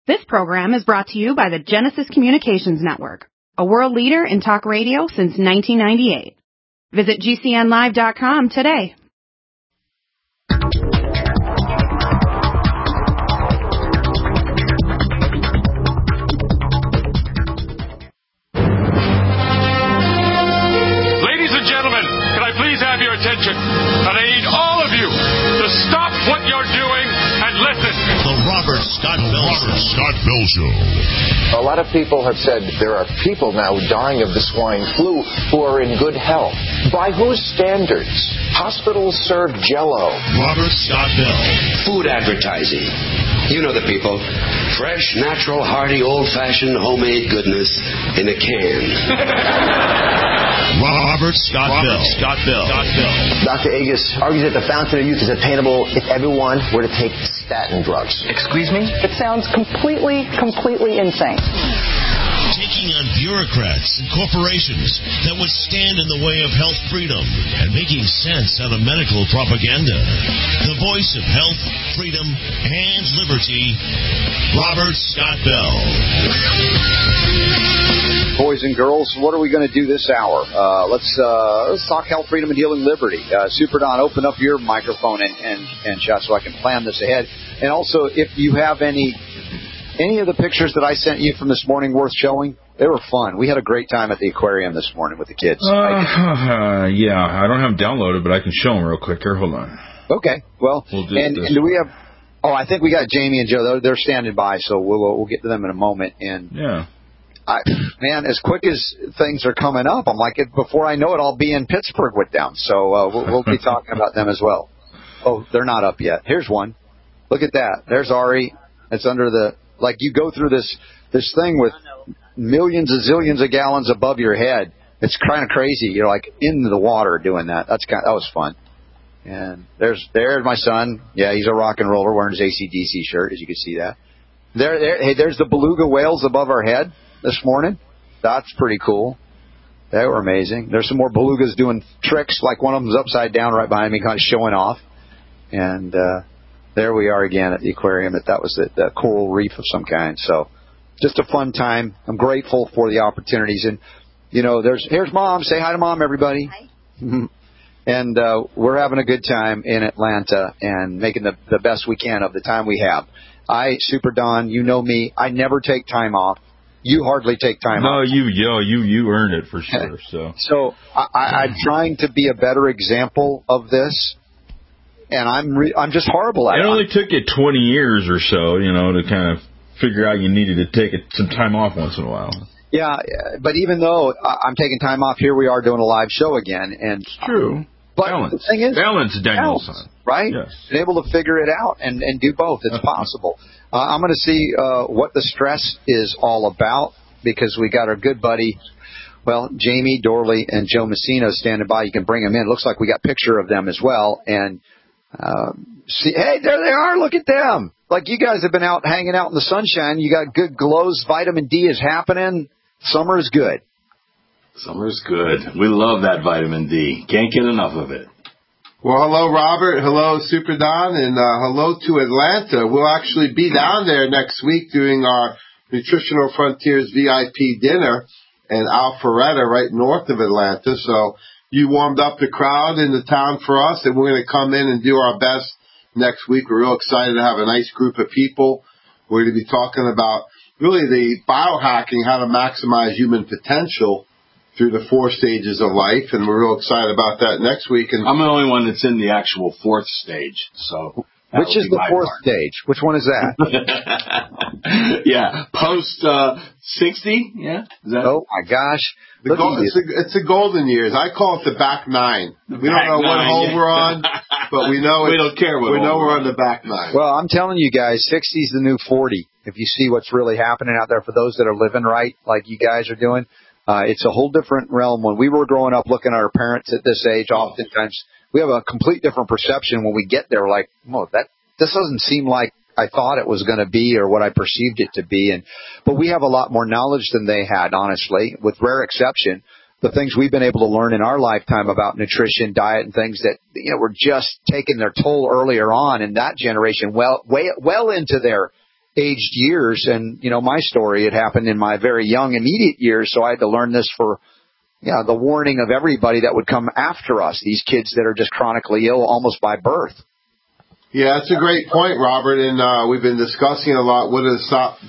This program is brought to you by the Genesis Communications Network, a world leader in talk radio since 1998. Visit GCNlive.com today. Ladies and gentlemen, can I please have your attention? And I need all of you to stop what you're doing and listen. The Robert Scott Bell Show. A lot of people have said there are people now dying of the swine flu who are in good health. By whose standards? Hospitals serve Jell-O. Robert Scott Bell. Food advertising. You know the people. Fresh, natural, hearty, old-fashioned, homemade goodness in a can. Robert Scott Bell. Dr. Agus argues that the fountain of youth is attainable if everyone were to take statin drugs. Excuse me? It sounds completely insane. Taking on bureaucrats and corporations that would stand in the way of health freedom and making sense out of medical propaganda. The voice of health, freedom, and liberty, Robert Scott Bell. Boys and girls, what are we going to do this hour? Let's talk health, freedom, and healing liberty. Super Don, open up your microphone and chat so I can plan this ahead. And also, if you have any of the pictures that I sent you from this morning worth showing, they were fun. We had a great time at the aquarium this morning with the kids. Yeah, I don't have them downloaded, but I can show them real quick here. Hold on. Okay. Well, we'll and do we have... Oh, I think we got Jamie and Joe. They're standing by, so we'll get to them in a moment. And yeah. Man, as quick as things are coming up, I'm like, before I know it, I'll be in Pittsburgh with them. So we'll be talking about them as well. Oh, they're not up yet. Here's one. Look at that. There's Ari. It's under the, like, you go through this thing with millions and zillions of gallons above your head. It's kind of crazy. You're like in the water doing that. That was fun. And there's my son. Yeah, he's a rock and roller wearing his AC/DC shirt, as you can see that. Hey, there's the beluga whales above our head this morning. That's pretty cool. They were amazing. There's some more belugas doing tricks, like one of them's upside down right behind me, kind of showing off. And there we are again at the aquarium. That was the coral reef of some kind. So just a fun time. I'm grateful for the opportunities. And, you know, here's Mom. Say hi to Mom, everybody. Hi. And we're having a good time in Atlanta and making the best we can of the time we have. Super Don, you know me. I never take time off. You hardly take time off. No, you earned it for sure. So I'm trying to be a better example of this, and I'm just horrible at it. It only took you 20 years or so, to kind of figure out you needed to take some time off once in a while. Yeah, but even though I'm taking time off, here we are doing a live show again. And it's true. But balance. The thing is, Danielson. Right? Yes. And able to figure it out and do both. It's possible. I'm going to see what the stress is all about, because we got our good buddy, Jamie Dorley and Joe Messina standing by. You can bring them in. It looks like we got a picture of them as well. And see, hey, there they are. Look at them. Like, you guys have been out hanging out in the sunshine. You got good glows. Vitamin D is happening. Summer is good. Summer's good. We love that vitamin D. Can't get enough of it. Well, hello, Robert. Hello, Super Don. And hello to Atlanta. We'll actually be down there next week doing our Nutritional Frontiers VIP dinner in Alpharetta, right north of Atlanta. So you warmed up the crowd in the town for us, and we're going to come in and do our best next week. We're real excited to have a nice group of people. We're going to be talking about really the biohacking, how to maximize human potential through the 4 stages of life, and we're real excited about that next week. And I'm the only one that's in the actual 4th stage, so... Which is the 4th stage? Which one is that? Yeah, post 60. Yeah. Is that oh my gosh! It's the golden years. I call it the back 9. We don't know what hole we're on, but we know we don't care. We know we're on the back 9. Well, I'm telling you guys, 60 is the new 40. If you see what's really happening out there for those that are living right, like you guys are doing, it's a whole different realm. When we were growing up, looking at our parents at this age, oftentimes we have a complete different perception when we get there. Like, this doesn't seem like I thought it was going to be or what I perceived it to be. But we have a lot more knowledge than they had, honestly, with rare exception. The things we've been able to learn in our lifetime about nutrition, diet, and things that, were just taking their toll earlier on in that generation, well into their aged years. And, my story, it happened in my very young, immediate years, so I had to learn this for the warning of everybody that would come after us, these kids that are just chronically ill almost by birth. Yeah, that's a great point, Robert, and we've been discussing a lot what are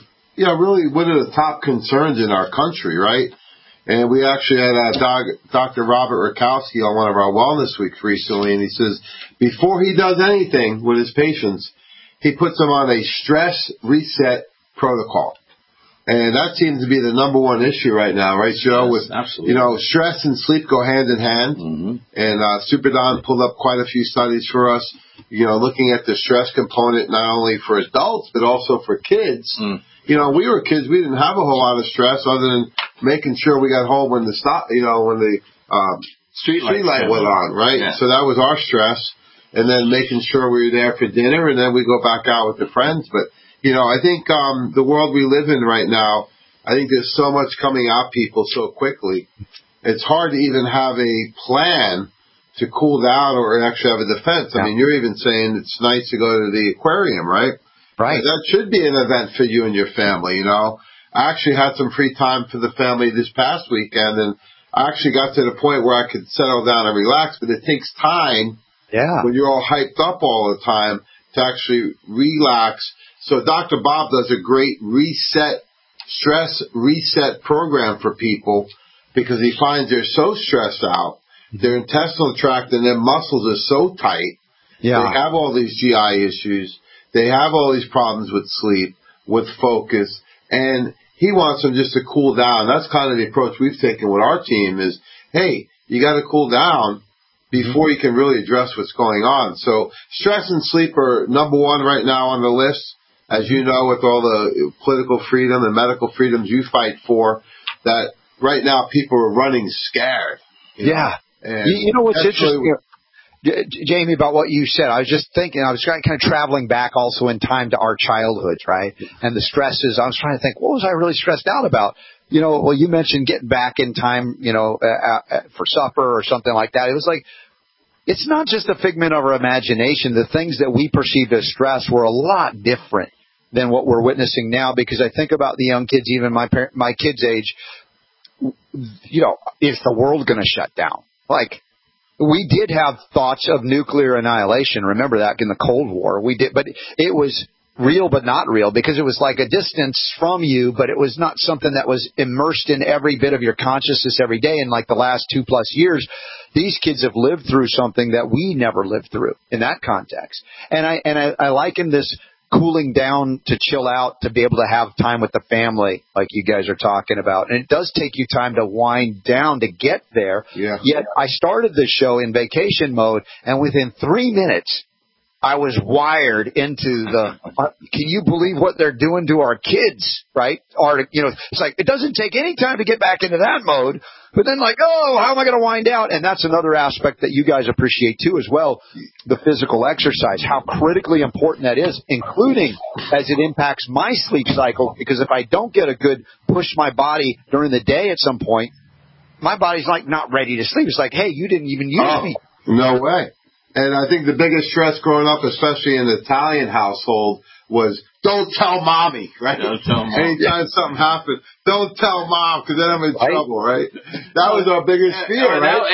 the top concerns in our country, right? And we actually had Dr. Robert Rakowski on one of our Wellness Weeks recently, and he says before he does anything with his patients, he puts them on a stress reset protocol. And that seems to be the number one issue right now, right, Joe? Yes, absolutely. Stress and sleep go hand in hand. Mm-hmm. And Super Don pulled up quite a few studies for us, looking at the stress component not only for adults but also for kids. Mm. We were kids. We didn't have a whole lot of stress other than making sure we got home when the street light went on, right? Yeah. So that was our stress. And then making sure we were there for dinner, and then we go back out with the friends. But, I think the world we live in right now, I think there's so much coming at people so quickly. It's hard to even have a plan to cool down or actually have a defense. Yeah. I mean, you're even saying it's nice to go to the aquarium, right? Right. That should be an event for you and your family, I actually had some free time for the family this past weekend, and I actually got to the point where I could settle down and relax, but it takes time when you're all hyped up all the time to actually relax. So Dr. Bob does a great stress reset program for people because he finds they're so stressed out, their intestinal tract and their muscles are so tight, they have all these GI issues, they have all these problems with sleep, with focus, and he wants them just to cool down. That's kind of the approach we've taken with our team is, hey, you got to cool down before you can really address what's going on. So stress and sleep are number one right now on the list. As you know, with all the political freedom and medical freedoms you fight for, that right now people are running scared. You know what's interesting, Jamie, about what you said? I was just thinking, I was kind of traveling back also in time to our childhoods, right? And the stresses. I was trying to think, what was I really stressed out about? You mentioned getting back in time, for supper or something like that. It was like, it's not just a figment of our imagination. The things that we perceived as stress were a lot different than what we're witnessing now, because I think about the young kids, even my kids' age, is the world going to shut down? Like, we did have thoughts of nuclear annihilation. Remember that in the Cold War. We did, but it was real but not real because it was like a distance from you, but it was not something that was immersed in every bit of your consciousness every day. In like the last 2+ years, these kids have lived through something that we never lived through in that context. And I liken this cooling down to chill out, to be able to have time with the family like you guys are talking about. And it does take you time to wind down to get there. Yeah. Yet I started this show in vacation mode, and within 3 minutes, I was wired into can you believe what they're doing to our kids, right? Or, it's like, it doesn't take any time to get back into that mode, but then like, oh, how am I going to wind out? And that's another aspect that you guys appreciate too as well, the physical exercise, how critically important that is, including as it impacts my sleep cycle, because if I don't get a good push my body during the day at some point, my body's like not ready to sleep. It's like, hey, you didn't even use me. No way. And I think the biggest stress growing up, especially in the Italian household, was don't tell mommy, right? Don't tell mom. Anytime something happens, don't tell mom because then I'm in trouble, right? That was our biggest fear, right?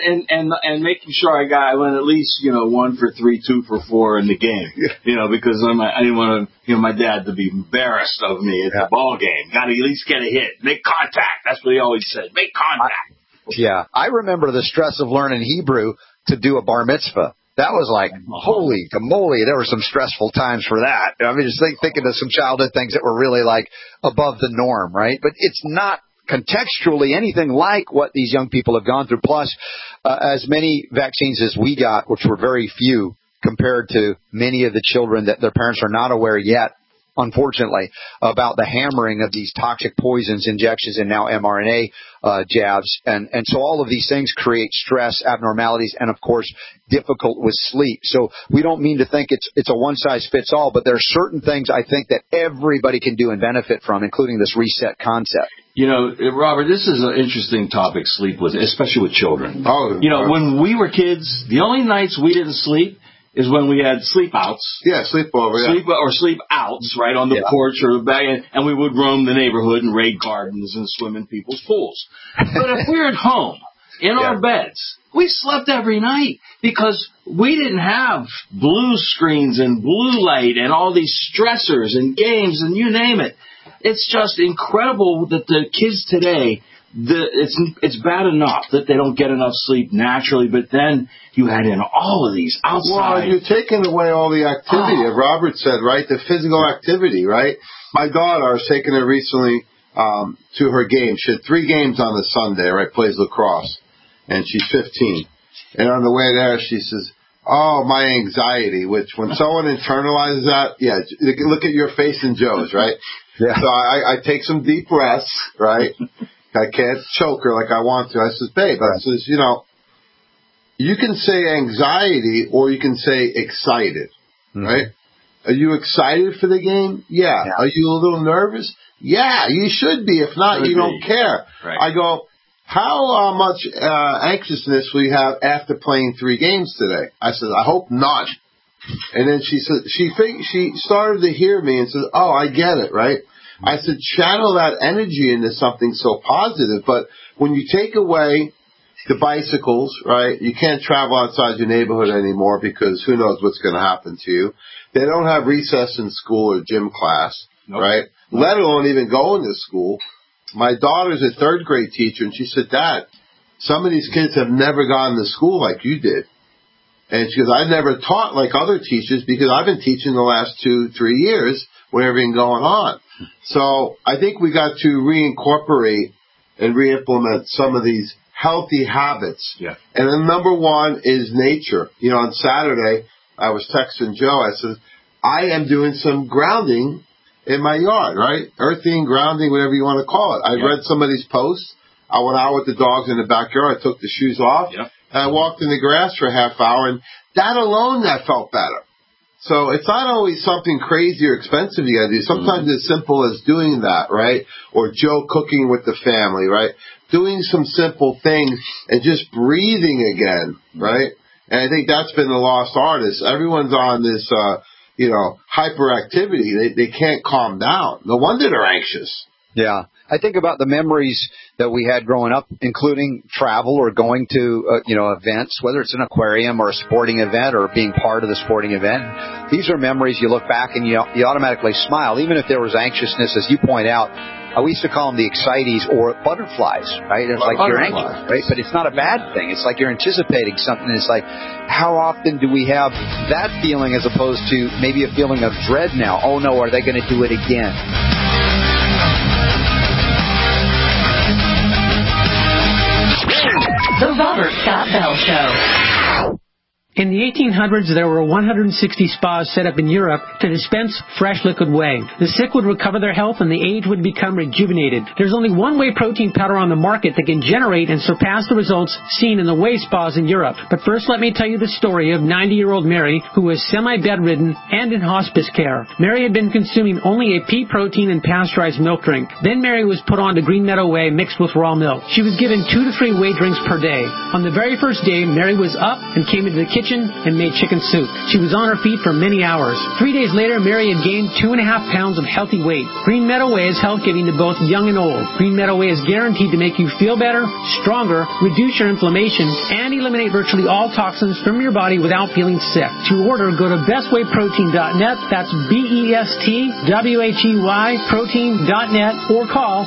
And making sure I went at least 1 for 3, 2 for 4 in the game, because I didn't want to my dad to be embarrassed of me at the ball game. Got to at least get a hit, make contact. That's what he always said, make contact. I remember the stress of learning Hebrew to do a bar mitzvah. That was like, holy moly, there were some stressful times for that. I mean, just thinking of some childhood things that were really like above the norm, right? But it's not contextually anything like what these young people have gone through. Plus, as many vaccines as we got, which were very few compared to many of the children that their parents are not aware yet, unfortunately, about the hammering of these toxic poisons, injections, and now mRNA jabs. And so all of these things create stress, abnormalities, and, of course, difficult with sleep. So we don't mean to think it's a one-size-fits-all, but there are certain things I think that everybody can do and benefit from, including this reset concept. Robert, this is an interesting topic, sleep, especially with children. When we were kids, the only nights we didn't sleep is when we had sleep outs. Yeah, sleepover. Yeah. Sleep outs, right, on the porch or the back, and we would roam the neighborhood and raid gardens and swim in people's pools. But if we're at home, in our beds, we slept every night because we didn't have blue screens and blue light and all these stressors and games and you name it. It's just incredible that the kids today, it's bad enough that they don't get enough sleep naturally, but then you add in all of these outside. Well, you're taking away all the activity, as Robert said, right? The physical activity, right? My daughter, I was taking her recently to her game. She had 3 games on the Sunday, right? Plays lacrosse. And she's 15. And on the way there, she says, oh, my anxiety, which when someone internalizes that, look at your face and Joe's, right? Yeah. So I take some deep breaths, right? I can't choke her like I want to. I says, babe, I says, you can say anxiety or you can say excited, right? Are you excited for the game? Yeah. Are you a little nervous? Yeah, you should be. If not, you don't care. Right. I go, how much anxiousness will you have after playing 3 games today? I said, I hope not. And then she said, she started to hear me and said, oh, I get it, right? I said, channel that energy into something so positive. But when you take away the bicycles, right, you can't travel outside your neighborhood anymore because who knows what's going to happen to you. They don't have recess in school or gym class, right? Let alone even going to school. My daughter's a 3rd grade teacher, and she said, Dad, some of these kids have never gone to school like you did. And she goes, I've never taught like other teachers because I've been teaching the last 2-3 years with everything going on. So I think we got to reincorporate and reimplement some of these healthy habits. Yeah. And then number 1 is nature. On Saturday, I was texting Joe. I said, I am doing some grounding in my yard, right? Earthing, grounding, whatever you want to call it. I read somebody's post. I went out with the dogs in the backyard. I took the shoes off. And I walked in the grass for a half hour. And that alone, that felt better. So it's not always something crazy or expensive you got to do. Sometimes it's simple as doing that, right? Or Joe cooking with the family, right? Doing some simple things and just breathing again, right? And I think that's been the lost art is everyone's on this, hyperactivity. They can't calm down. No wonder they're anxious. Yeah. I think about the memories that we had growing up, including travel or going to, events, whether it's an aquarium or a sporting event or being part of the sporting event. These are memories you look back and you automatically smile, even if there was anxiousness, as you point out. We used to call them the excitees or butterflies, right? It's like you're anxious, right? But it's not a bad thing. It's like you're anticipating something. It's like, how often do we have that feeling as opposed to maybe a feeling of dread now? Oh, no, are they going to do it again? The Robert Scott Bell Show. In the 1800s, there were 160 spas set up in Europe to dispense fresh liquid whey. The sick would recover their health and the aged would become rejuvenated. There's only one whey protein powder on the market that can generate and surpass the results seen in the whey spas in Europe. But first, let me tell you the story of 90-year-old Mary, who was semi-bedridden and in hospice care. Mary had been consuming only a pea protein and pasteurized milk drink. Then Mary was put on to Green Meadow Whey mixed with raw milk. She was given 2 to 3 whey drinks per day. On the very first day, Mary was up and came into the kitchen and made chicken soup. She was on her feet for many hours. 3 days later, Mary had gained 2.5 pounds of healthy weight. Green Meadow Whey is health-giving to both young and old. Green Meadow Whey is guaranteed to make you feel better, stronger, reduce your inflammation, and eliminate virtually all toxins from your body without feeling sick. To order, go to bestwayprotein.net. That's BESTWHEY protein.net or call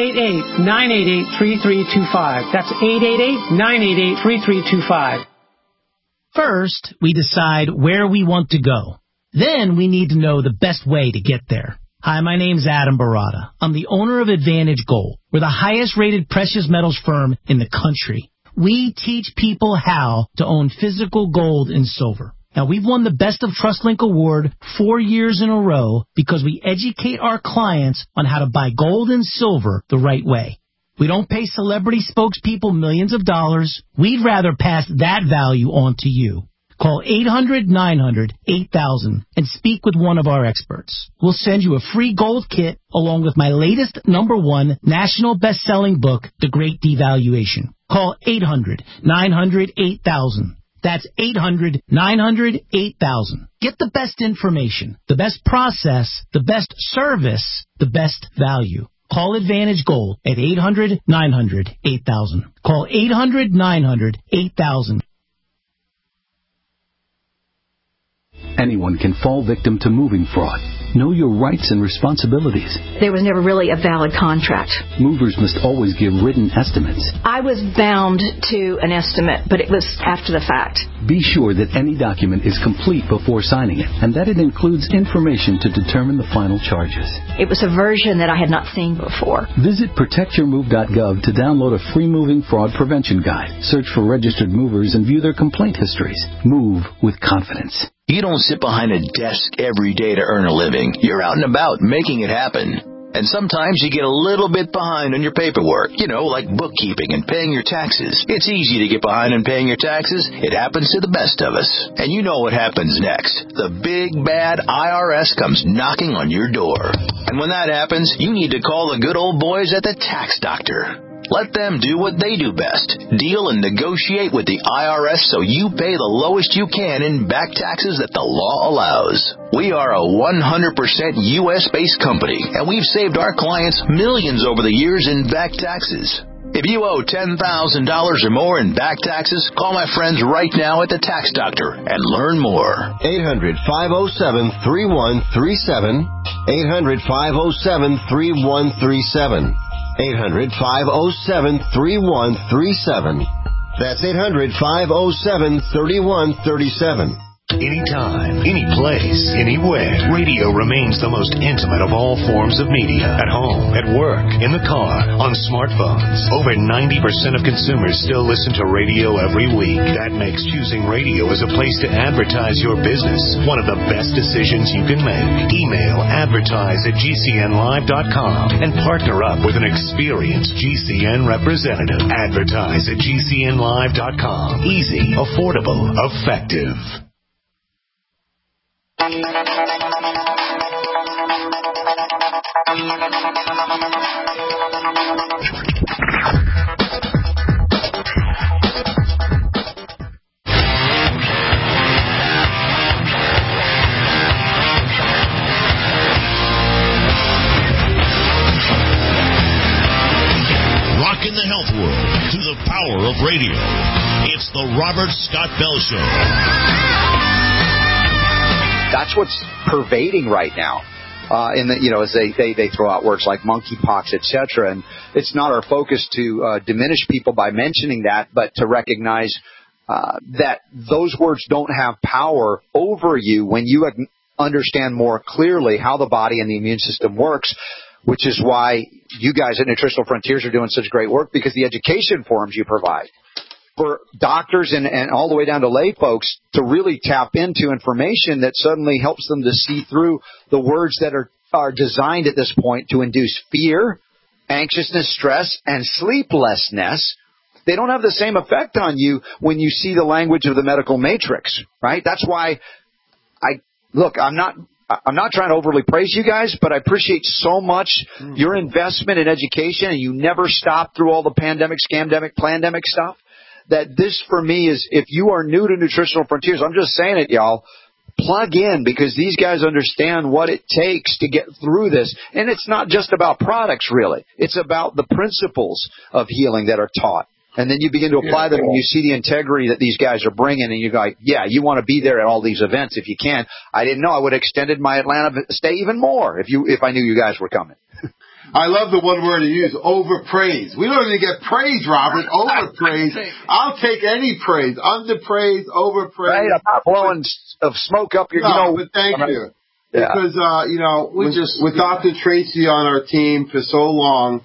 888-988-3325. That's 888-988-3325. First, we decide where we want to go. Then we need to know the best way to get there. Hi, my name's Adam Barata. I'm the owner of Advantage Gold. We're the highest-rated precious metals firm in the country. We teach people how to own physical gold and silver. Now, we've won the Best of TrustLink Award 4 years in a row because we educate our clients on how to buy gold and silver the right way. We don't pay celebrity spokespeople millions of dollars. We'd rather pass that value on to you. Call 800-900-8000 and speak with one of our experts. We'll send you a free gold kit along with my latest #1 national best-selling book, The Great Devaluation. Call 800-900-8000. That's 800-900-8000. Get the best information, the best process, the best service, the best value. Call Advantage Gold at 800-900-8000. Call 800-900-8000. Anyone can fall victim to moving fraud. Know your rights and responsibilities. There was never really a valid contract. Movers must always give written estimates. I was bound to an estimate, but it was after the fact. Be sure that any document is complete before signing it, and that it includes information to determine the final charges. It was a version that I had not seen before. Visit protectyourmove.gov to download a free moving fraud prevention guide. Search for registered movers and view their complaint histories. Move with confidence. You don't sit behind a desk every day to earn a living. You're out and about making it happen. And sometimes you get a little bit behind on your paperwork, like bookkeeping and paying your taxes. It's easy to get behind on paying your taxes. It happens to the best of us. And you know what happens next. The big, bad IRS comes knocking on your door. And when that happens, you need to call the good old boys at the Tax Doctor. Let them do what they do best. Deal and negotiate with the IRS so you pay the lowest you can in back taxes that the law allows. We are a 100% U.S.-based company, and we've saved our clients millions over the years in back taxes. If you owe $10,000 or more in back taxes, call my friends right now at the Tax Doctor and learn more. 800-507-3137. 800-507-3137. 800-507-3137. That's 800-507-3137. Anytime, any place, anywhere. Radio remains the most intimate of all forms of media. At home, at work, in the car, on smartphones. Over 90% of consumers still listen to radio every week. That makes choosing radio as a place to advertise your business one of the best decisions you can make. Email advertise@gcnlive.com and partner up with an experienced GCN representative. Advertise at gcnlive.com. Easy, affordable, effective. Rocking the health world to the power of radio. It's the Robert Scott Bell Show. That's what's pervading right now. As they throw out words like monkeypox, etc. And it's not our focus to diminish people by mentioning that, but to recognize that those words don't have power over you when you understand more clearly how the body and the immune system works, which is why you guys at Nutritional Frontiers are doing such great work, because the education forums you provide for doctors and all the way down to lay folks to really tap into information that suddenly helps them to see through the words that are designed at this point to induce fear, anxiousness, stress, and sleeplessness. They don't have the same effect on you when you see the language of the medical matrix, right? That's why I'm not trying to overly praise you guys, but I appreciate so much your investment in education, and you never stop through all the pandemic, scamdemic, plandemic stuff. That this, for me, is, if you are new to Nutritional Frontiers, I'm just saying it, y'all, plug in, because these guys understand what it takes to get through this. And it's not just about products, really. It's about the principles of healing that are taught. And then you begin to apply them, and you see the integrity that these guys are bringing, and you go, yeah, you want to be there at all these events if you can. I didn't know. I would have extended my Atlanta stay even more if I knew you guys were coming. I love the one word you use, overpraise. We don't even get praise, Robert. Overpraise. I'll take any praise. Underpraise, overpraise. Right, I'm not blowing smoke up your, but thank you. Yeah. Because, with Dr. Tracy on our team for so long,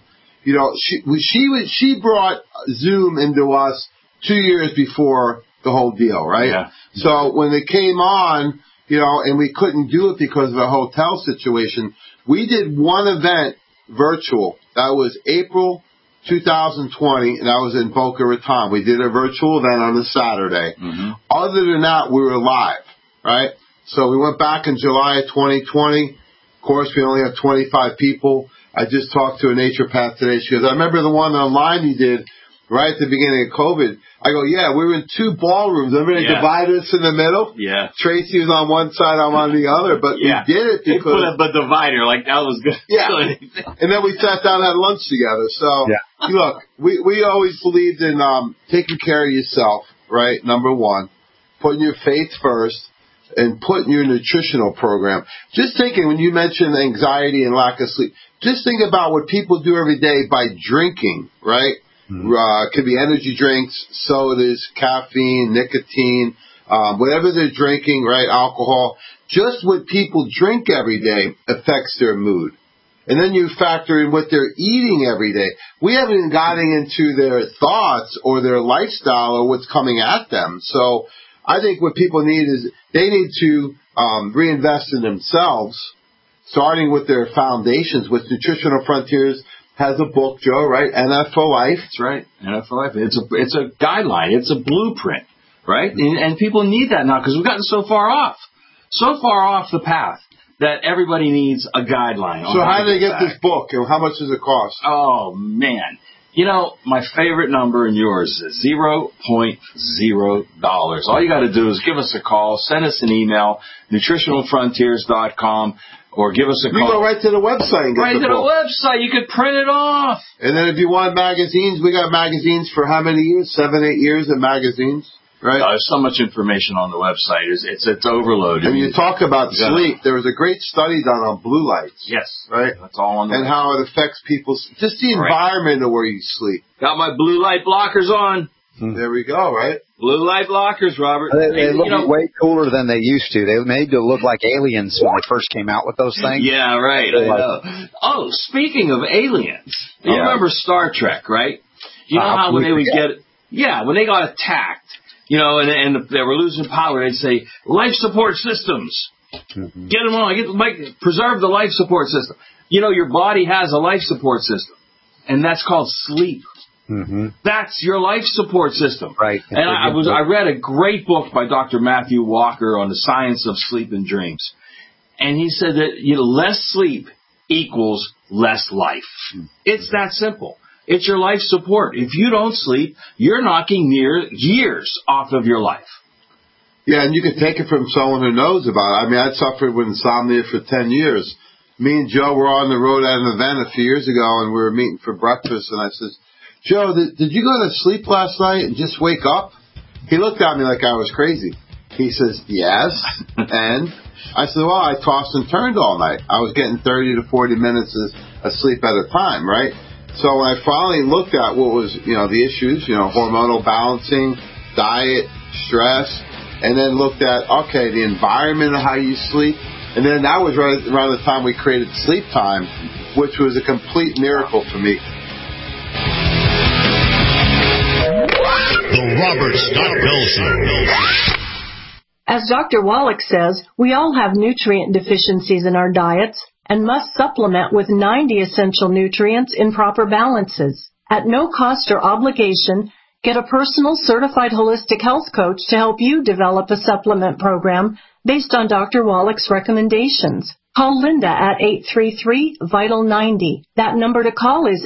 she brought Zoom into us 2 years before the whole deal, right? Yeah. So when it came on, and we couldn't do it because of a hotel situation, we did one event virtual. That was April 2020, and that was in Boca Raton. We did a virtual event on a Saturday. Mm-hmm. Other than that, we were live, right? So we went back in July of 2020. Of course, we only have 25 people. I just talked to a naturopath today. She goes, I remember the one online you did right at the beginning of COVID. I go, yeah, we were in 2 ballrooms. Remember they divided us in the middle? Yeah. Tracy was on one side, I'm on the other, but we did it because... They put up a divider, like that was good. Yeah. And then we sat down and had lunch together. So, look, we always believed in taking care of yourself, right, number one, putting your faith first, and putting your nutritional program. Just thinking, when you mentioned anxiety and lack of sleep, just think about what people do every day by drinking, right? Could be energy drinks, sodas, caffeine, nicotine, whatever they're drinking, right? Alcohol. Just what people drink every day affects their mood. And then you factor in what they're eating every day. We haven't even gotten into their thoughts or their lifestyle or what's coming at them. So I think what people need is they need to reinvest in themselves, starting with their foundations, with Nutritional Frontiers has a book, Joe, right? NF for Life. That's right. NF for Life. It's a guideline. It's a blueprint, right? And people need that now because we've gotten so far off the path that everybody needs a guideline. So how do they get this book? And how much does it cost? Oh, man. You know, my favorite number and yours is $0.0. All you got to do is give us a call, send us an email, nutritionalfrontiers.com, or give us a call. You go right to the website and get the book. Right to the website. You could print it off. And then if you want magazines, we got magazines for how many years? 7, 8 years of magazines, right? There's so much information on the website. It's overloaded. And you talk about sleep. There was a great study done on blue lights. Yes. Right? That's all on the And how it affects people's, just the environment of where you sleep. Got my blue light blockers on. There we go, right? Blue light blockers, Robert. They look way cooler than they used to. They made to look like aliens when they first came out with those things. Yeah, right. I know. Oh, speaking of aliens, you remember Star Trek, right? You know how when they would when they got attacked, and they were losing power, they'd say, life support systems. Mm-hmm. Get them on. Preserve the life support system. Your body has a life support system, and that's called sleep. Mm-hmm. That's your life support system. Right. And I read a great book by Dr. Matthew Walker on the science of sleep and dreams. And he said that less sleep equals less life. Mm-hmm. It's that simple. It's your life support. If you don't sleep, you're knocking near years off of your life. Yeah, and you can take it from someone who knows about it. I mean, I suffered with insomnia for 10 years. Me and Joe were on the road at an event a few years ago, and we were meeting for breakfast, and I said, Joe, did you go to sleep last night and just wake up? He looked at me like I was crazy. He says, yes. And I said, well, I tossed and turned all night. I was getting 30 to 40 minutes of sleep at a time, right? So when I finally looked at what was, the issues, hormonal balancing, diet, stress, and then looked at, okay, the environment of how you sleep. And then that was right around the time we created Sleep Time, which was a complete miracle for me. The Robert Scott Bell Show. As Dr. Wallach says, we all have nutrient deficiencies in our diets and must supplement with 90 essential nutrients in proper balances. At no cost or obligation, get a personal certified holistic health coach to help you develop a supplement program based on Dr. Wallach's recommendations. Call Linda at 833-VITAL-90. That number to call is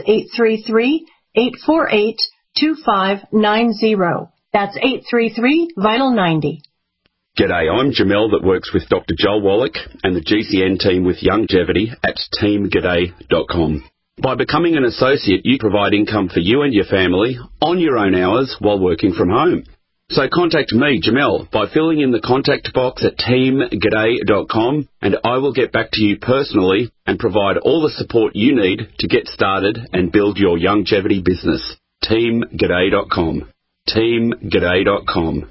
833-848-2590. That's 833-VITAL-90. G'day, I'm Jamel that works with Dr. Joel Wallach and the GCN team with Longevity at teamg'day.com. By becoming an associate, you provide income for you and your family on your own hours while working from home. So contact me, Jamel, by filling in the contact box at teamg'day.com, and I will get back to you personally and provide all the support you need to get started and build your longevity business. teamg'day.com. teamg'day.com.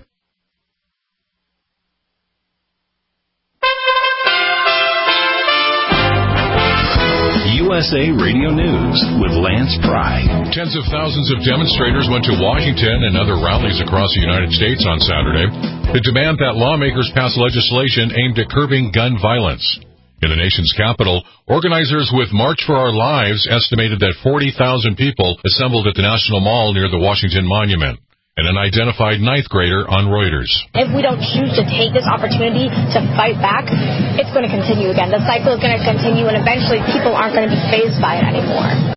USA Radio News with Lance Pry. Tens of thousands of demonstrators went to Washington and other rallies across the United States on Saturday to demand that lawmakers pass legislation aimed at curbing gun violence. In the nation's capital, organizers with March for Our Lives estimated that 40,000 people assembled at the National Mall near the Washington Monument. An unidentified ninth grader on Reuters. If we don't choose to take this opportunity to fight back, it's going to continue again. The cycle is going to continue, and eventually people aren't going to be fazed by it anymore.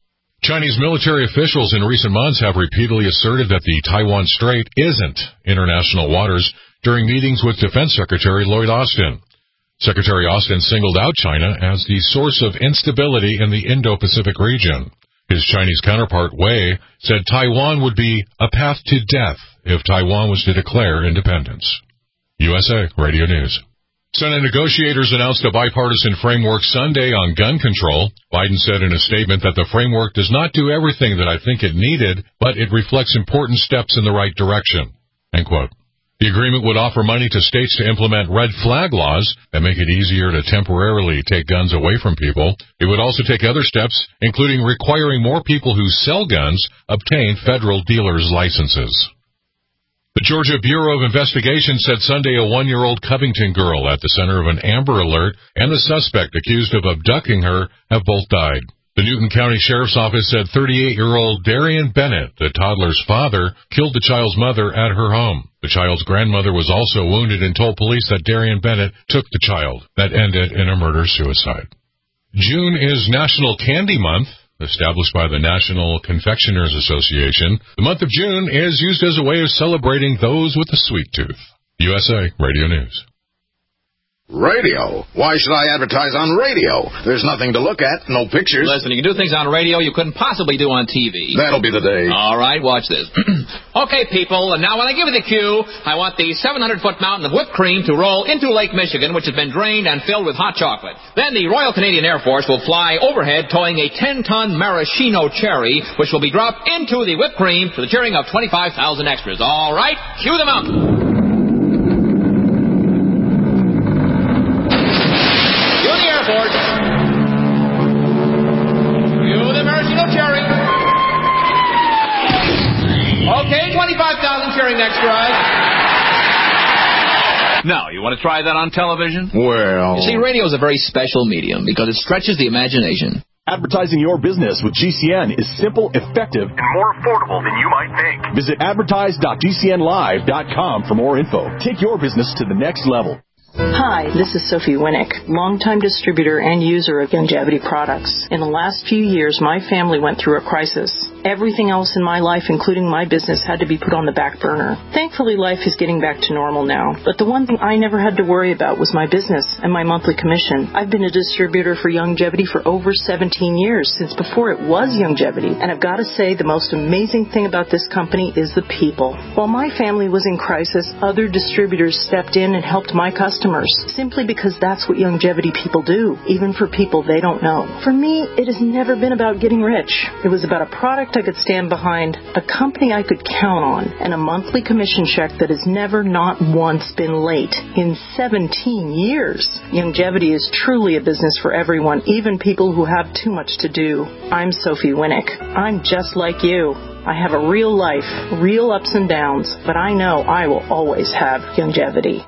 Chinese military officials in recent months have repeatedly asserted that the Taiwan Strait isn't international waters during meetings with Defense Secretary Lloyd Austin. Secretary Austin singled out China as the source of instability in the Indo-Pacific region. His Chinese counterpart, Wei, said Taiwan would be a path to death if Taiwan was to declare independence. USA Radio News. Senate negotiators announced a bipartisan framework Sunday on gun control. Biden said in a statement that the framework does not do everything that I think it needed, but it reflects important steps in the right direction. End quote. The agreement would offer money to states to implement red flag laws that make it easier to temporarily take guns away from people. It would also take other steps, including requiring more people who sell guns obtain federal dealers' licenses. The Georgia Bureau of Investigation said Sunday a 1-year-old Covington girl at the center of an Amber Alert and the suspect accused of abducting her have both died. The Newton County Sheriff's Office said 38-year-old Darian Bennett, the toddler's father, killed the child's mother at her home. The child's grandmother was also wounded and told police that Darian Bennett took the child. That ended in a murder-suicide. June is National Candy Month, established by the National Confectioners Association. The month of June is used as a way of celebrating those with a sweet tooth. USA Radio News. Radio? Why should I advertise on radio? There's nothing to look at, no pictures. Listen, you can do things on radio you couldn't possibly do on TV. That'll be the day. All right, watch this. Okay, people, and now when I give you the cue, I want the 700-foot mountain of whipped cream to roll into Lake Michigan, which has been drained and filled with hot chocolate. Then the Royal Canadian Air Force will fly overhead towing a 10-ton maraschino cherry, which will be dropped into the whipped cream to the cheering of 25,000 extras. All right, cue the mountain. Okay, 25,000 cheering extras. Now, you want to try that on television? Well... You see, radio is a very special medium because it stretches the imagination. Advertising your business with GCN is simple, effective, and more affordable than you might think. Visit advertise.gcnlive.com for more info. Take your business to the next level. Hi, this is Sophie Winnick, longtime distributor and user of Youngevity products. In the last few years, my family went through a crisis. Everything else in my life, including my business, had to be put on the back burner. Thankfully, life is getting back to normal now. But the one thing I never had to worry about was my business and my monthly commission. I've been a distributor for Youngevity for over 17 years, since before it was Youngevity. And I've got to say, the most amazing thing about this company is the people. While my family was in crisis, other distributors stepped in and helped my customers, simply because that's what Youngevity people do, even for people they don't know. For me, it has never been about getting rich. It was about a product I could stand behind, a company I could count on, and a monthly commission check that has never not once been late in 17 years. Youngevity is truly a business for everyone, even people who have too much to do. I'm Sophie Winnick. I'm just like you. I have a real life, real ups and downs, but I know I will always have Youngevity.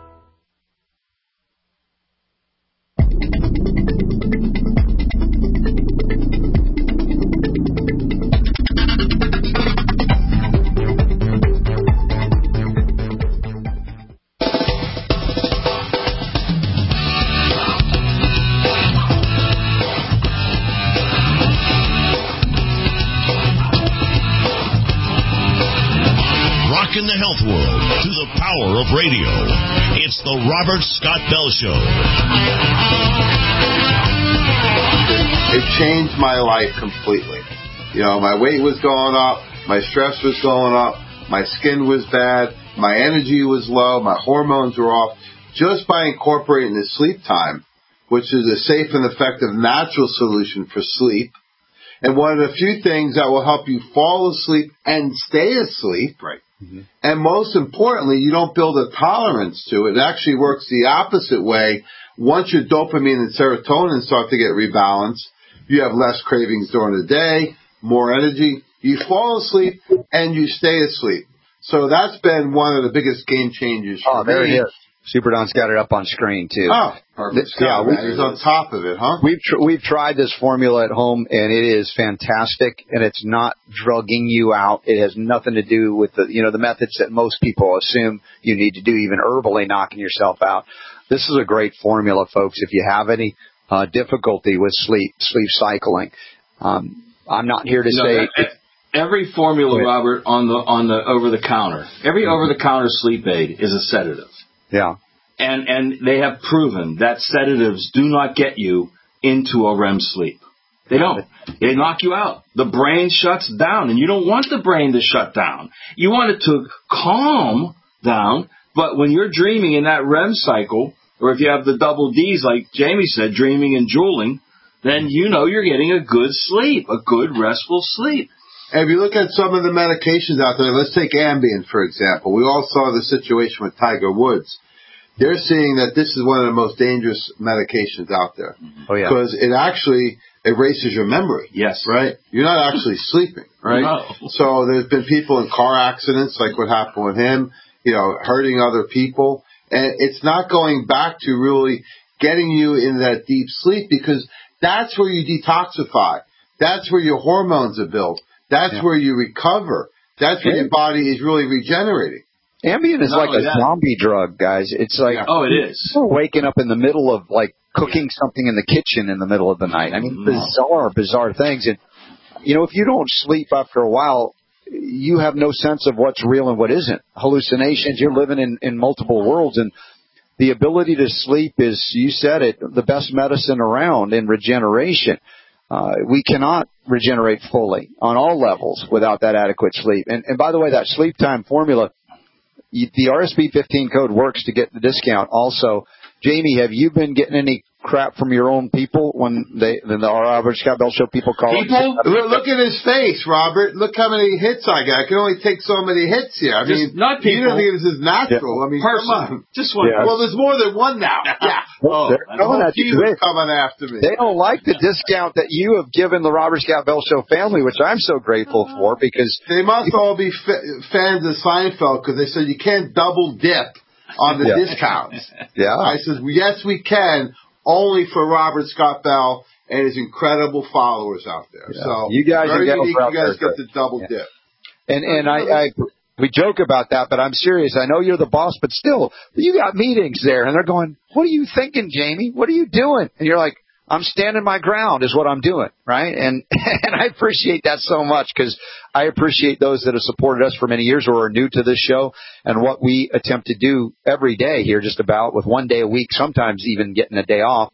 In the health world to the power of radio. It's the Robert Scott Bell Show. It changed my life completely. You know, my weight was going up, my stress was going up, my skin was bad, my energy was low, my hormones were off. Just by incorporating the sleep time, which is a safe and effective natural solution for sleep, and one of the few things that will help you fall asleep and stay asleep. Right. Mm-hmm. And most importantly, you don't build a tolerance to it. It actually works the opposite way. Once your dopamine and serotonin start to get rebalanced, you have less cravings during the day, more energy. You fall asleep and you stay asleep. So that's been one of the biggest game changers for me. There it is. Super Don's got it up on screen, too. Oh, perfect. Yeah, he's on top of it, huh? We've tried this formula at home, and it is fantastic, and it's not drugging you out. It has nothing to do with the methods that most people assume you need to do, even herbally knocking yourself out. This is a great formula, folks, if you have any difficulty with sleep cycling. I'm not here to say. Every formula, Robert, on the over the counter, every over the counter sleep aid is a sedative. Yeah. And they have proven that sedatives do not get you into a REM sleep. They don't. They knock you out. The brain shuts down, and you don't want the brain to shut down. You want it to calm down, but when you're dreaming in that REM cycle, or if you have the double Ds, like Jamie said, dreaming and drooling, then you know you're getting a good sleep, a good restful sleep. And if you look at some of the medications out there, let's take Ambien, for example. We all saw the situation with Tiger Woods. They're seeing that this is one of the most dangerous medications out there. Oh, yeah. Because it actually erases your memory. Yes. Right? You're not actually sleeping, right? No. So there's been people in car accidents, like what happened with him, hurting other people. And it's not going back to really getting you in that deep sleep, because that's where you detoxify. That's where your hormones are built. That's where you recover. That's where your body is really regenerating. Ambien is like a zombie drug, guys. It's like, it is. We're waking up in the middle of like cooking something in the kitchen in the middle of the night. I mean, bizarre things. And, if you don't sleep after a while, you have no sense of what's real and what isn't. Hallucinations, you're living in multiple worlds. And the ability to sleep is, you said it, the best medicine around in regeneration. We cannot regenerate fully on all levels without that adequate sleep. And by the way, that sleep time formula, the RSB 15 code works to get the discount. Also, Jamie, have you been getting any crap from your own people when the Robert Scott Bell Show people call? Look at his face, Robert. Look how many hits I got. I can only take so many hits here. I mean, not people. You don't think this is natural. I mean, person. Come on. Just one. Yeah. Well, there's more than one now. Yeah. They're coming after me. They don't like the discount that you have given the Robert Scott Bell Show family, which I'm so grateful for, because they must all be fans of Seinfeld, because they said you can't double dip on the discounts. Yeah. I said, yes, we can, only for Robert Scott Bell and his incredible followers out there. Yeah. So you guys very unique. You guys get the double dip. And I we joke about that, but I'm serious. I know you're the boss, but still, you got meetings there, and they're going, "What are you thinking, Jamie? What are you doing?" And you're like, "I'm standing my ground is what I'm doing," right? And I appreciate that so much, because I appreciate those that have supported us for many years or are new to this show, and what we attempt to do every day here, just about, with 1 day a week, sometimes even getting a day off,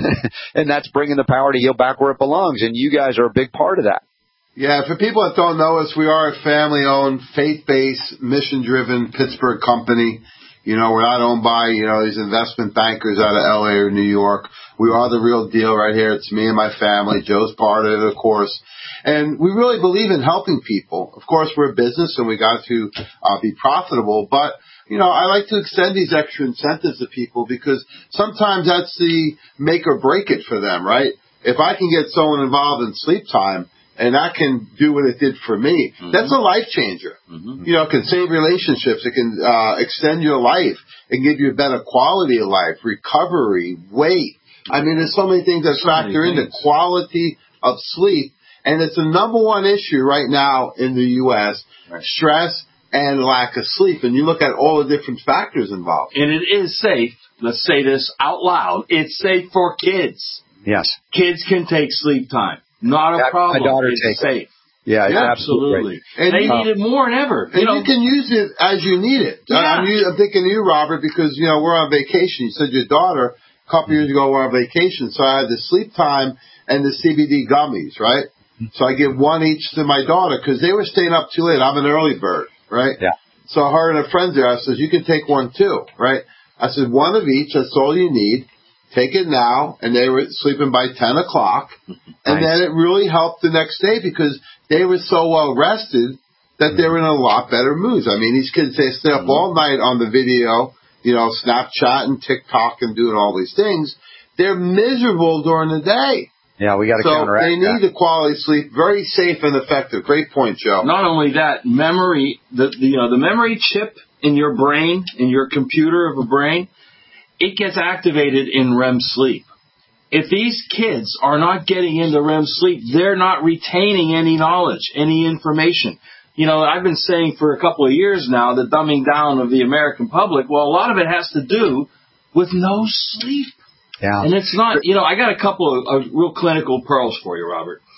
and that's bringing the power to heal back where it belongs, and you guys are a big part of that. Yeah, for people that don't know us, we are a family-owned, faith-based, mission-driven Pittsburgh company. We're not owned by, these investment bankers out of L.A. or New York. We are the real deal right here. It's me and my family. Joe's part of it, of course. And we really believe in helping people. Of course, we're a business and we got to be profitable. But, I like to extend these extra incentives to people, because sometimes that's the make or break it for them, right? If I can get someone involved in sleep time, and that can do what it did for me, that's a life changer. It can save relationships. It can extend your life and give you a better quality of life, recovery, weight. I mean, there's so many things that factor into quality of sleep. And it's the number one issue right now in the U.S., stress and lack of sleep. And you look at all the different factors involved. And it is safe. Let's say this out loud. It's safe for kids. Yes. Kids can take sleep time. Not a problem. My daughter it's safe. Yeah, absolutely. And they need it more than ever. And you can use it as you need it. Yeah. I'm thinking of you, Robert, because, we're on vacation. You said your daughter, a couple years ago, were on vacation. So I had the sleep time and the CBD gummies, right? So I give one each to my daughter, because they were staying up too late. I'm an early bird, right? Yeah. So her and a friend there, I said, you can take one too, right? I said, one of each, that's all you need. Take it now, and they were sleeping by 10 o'clock, and then it really helped the next day, because they were so well rested that they were in a lot better moods. I mean, these kids, they stay up all night on the video, Snapchat and TikTok and doing all these things. They're miserable during the day. Yeah, we got to counteract that. So they need the quality sleep, very safe and effective. Great point, Joe. Not only that, memory, the memory chip in your brain, in your computer of a brain, it gets activated in REM sleep. If these kids are not getting into REM sleep, they're not retaining any knowledge, any information. I've been saying for a couple of years now, the dumbing down of the American public, well, a lot of it has to do with no sleep. Yeah. And it's not, I got a couple of real clinical pearls for you, Robert.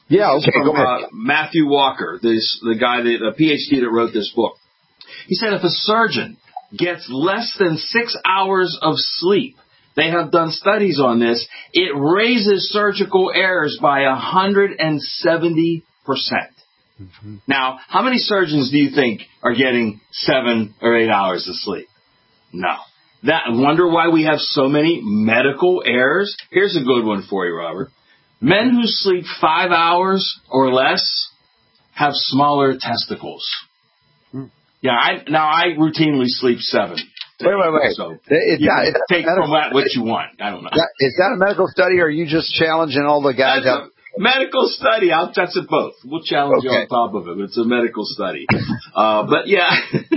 Yeah, okay, from, go ahead. Matthew Walker, the guy, a PhD that wrote this book. He said if a surgeon gets less than 6 hours of sleep, they have done studies on this, it raises surgical errors by 170%. Mm-hmm. Now, how many surgeons do you think are getting 7 or 8 hours of sleep? No. Wonder why we have so many medical errors? Here's a good one for you, Robert. Men who sleep 5 hours or less have smaller testicles. Yeah, I routinely sleep 7. Wait. So take from that what you want. I don't know. Is that a medical study, or are you just challenging all the guys out? Medical study. That's it both. We'll challenge you on top of it. It's a medical study. But yeah,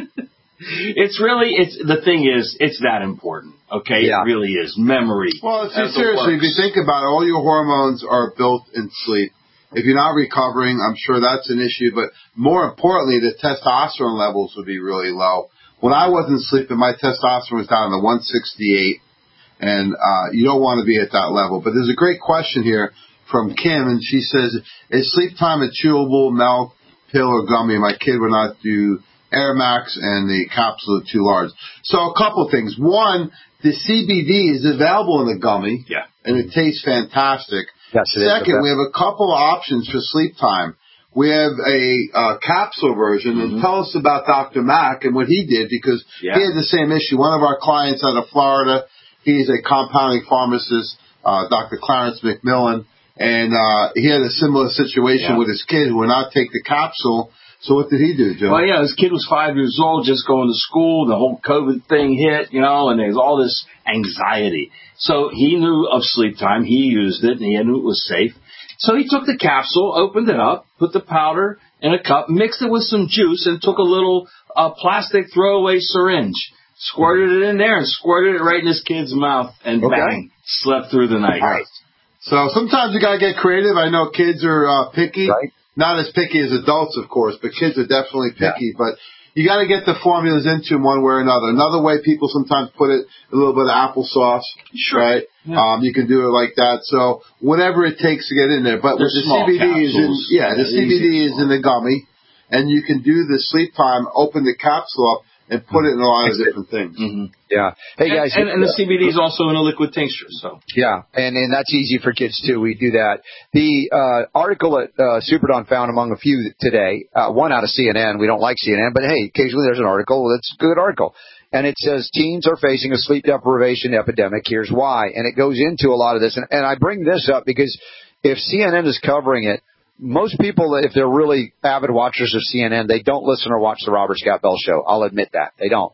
the thing is, it's that important. Okay, It really is. Memory. Well, seriously, if you think about it, all your hormones are built in sleep. If you're not recovering, I'm sure that's an issue. But more importantly, the testosterone levels would be really low. When I wasn't sleeping, my testosterone was down to 168, and you don't want to be at that level. But there's a great question here from Kim, and she says, is sleep time a chewable milk, pill, or gummy? My kid would not do Air Max, and the capsule is too large. So a couple things. One, the CBD is available in the gummy, and it tastes fantastic. Yes, Second, we have a couple of options for sleep time. We have a capsule version, and tell us about Dr. Mack and what he did, because he had the same issue. One of our clients out of Florida, he's a compounding pharmacist, Dr. Clarence McMillan, and he had a similar situation with his kid who would not take the capsule. So what did he do, Joe? Well, his kid was 5 years old, just going to school. The whole COVID thing hit, and there's all this anxiety. So he knew of sleep time. He used it, and he knew it was safe. So he took the capsule, opened it up, put the powder in a cup, mixed it with some juice, and took a little plastic throwaway syringe, squirted it in there, and squirted it right in his kid's mouth, and bang, slept through the night. Right. So sometimes you got to get creative. I know kids are picky. Right. Not as picky as adults, of course, but kids are definitely picky. But you got to get the formulas into them one way or another. Another way, people sometimes put it a little bit of applesauce, right? Yeah. You can do it like that. So whatever it takes to get in there. But with the CBD capsules, CBD is in the gummy, and you can do the sleep time, open the capsule up, and put it in a lot of different things. Mm-hmm. Yeah. Hey guys, and the CBD is also in a liquid tincture. So and that's easy for kids too. We do that. The article that Super Don found among a few today, one out of CNN. We don't like CNN, but hey, occasionally there's an article that's a good article, and it says teens are facing a sleep deprivation epidemic. Here's why, and it goes into a lot of this. And I bring this up because if CNN is covering it, most people, if they're really avid watchers of CNN, they don't listen or watch the Robert Scott Bell Show. I'll admit that. They don't.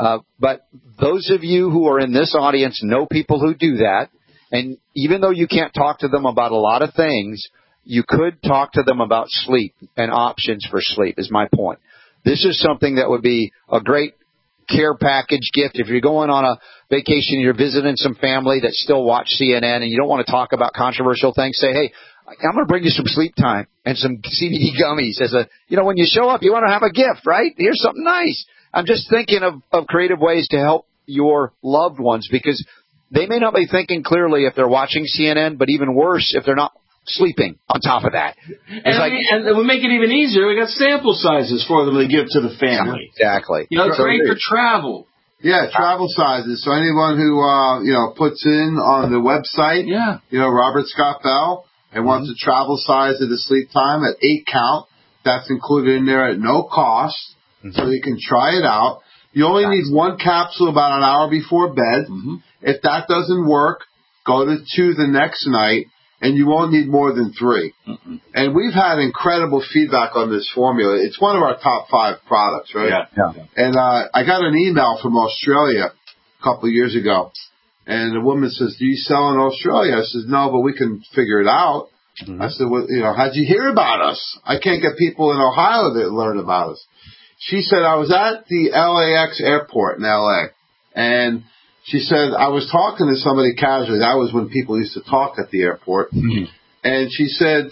But those of you who are in this audience know people who do that. And even though you can't talk to them about a lot of things, you could talk to them about sleep and options for sleep, is my point. This is something that would be a great care package gift. If you're going on a vacation and you're visiting some family that still watch CNN and you don't want to talk about controversial things, say, hey, I'm going to bring you some sleep time and some CBD gummies as when you show up, you want to have a gift, right? Here's something nice. I'm just thinking of creative ways to help your loved ones, because they may not be thinking clearly if they're watching CNN, but even worse if they're not sleeping on top of that. And we make it even easier. We got sample sizes for them to give to the family. Exactly. It's great for travel. Yeah, travel sizes. So anyone who, puts in on the website, Robert Scott Bell, and wants a travel size of the sleep time at 8 count, that's included in there at no cost, so you can try it out. You only need one capsule about an hour before bed. If that doesn't work, go to 2 the next night, and you won't need more than 3. And we've had incredible feedback on this formula. It's one of our top 5 products, right? Yeah. And I got an email from Australia a couple of years ago. And the woman says, do you sell in Australia? I said, no, but we can figure it out. I said, well, how'd you hear about us? I can't get people in Ohio that learn about us. She said, I was at the LAX airport in LA. And she said, I was talking to somebody casually. That was when people used to talk at the airport. And she said,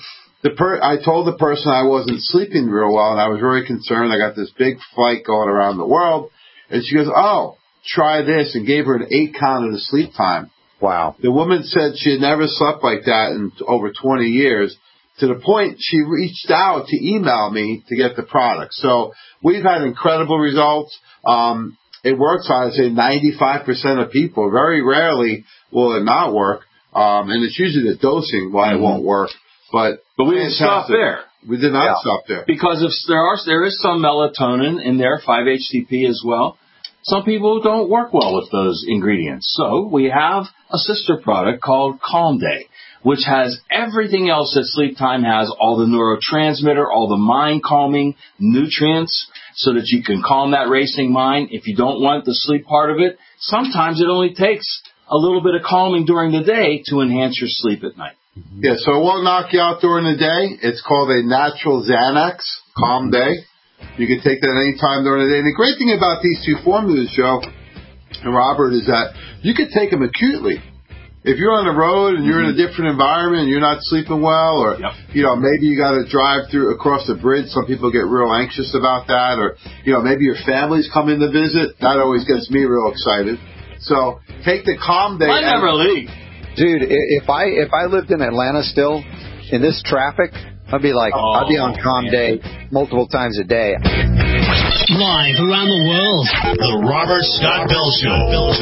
I told the person I wasn't sleeping real well, and I was very concerned. I got this big flight going around the world. And she goes, oh, try this, and gave her an 8 count of the sleep time. Wow. The woman said she had never slept like that in over 20 years. to the point she reached out to email me to get the product. So we've had incredible results. It works on, I'd say, 95% of people. Very rarely will it not work. And it's usually the dosing why it won't work. But we didn't stop there. We did not stop there. Because there is some melatonin in there, 5-HTP as well. Some people don't work well with those ingredients. So we have a sister product called Calm Day, which has everything else that Sleep Time has, all the neurotransmitter, all the mind-calming nutrients, so that you can calm that racing mind. If you don't want the sleep part of it, sometimes it only takes a little bit of calming during the day to enhance your sleep at night. Yeah, so it won't knock you out during the day. It's called a natural Xanax, Calm Day. You can take that any time during the day. And the great thing about these two formulas, Joe and Robert, is that you could take them acutely. If you're on the road and you're in a different environment and you're not sleeping well, or maybe you got to drive across the bridge. Some people get real anxious about that, or maybe your family's coming to visit. That always gets me real excited. So take the Calm Day. I never leave, dude. If I lived in Atlanta still in this traffic, I'd be like, I'd be on Calm Day multiple times a day. Live around the world, the Robert Scott Bell Show.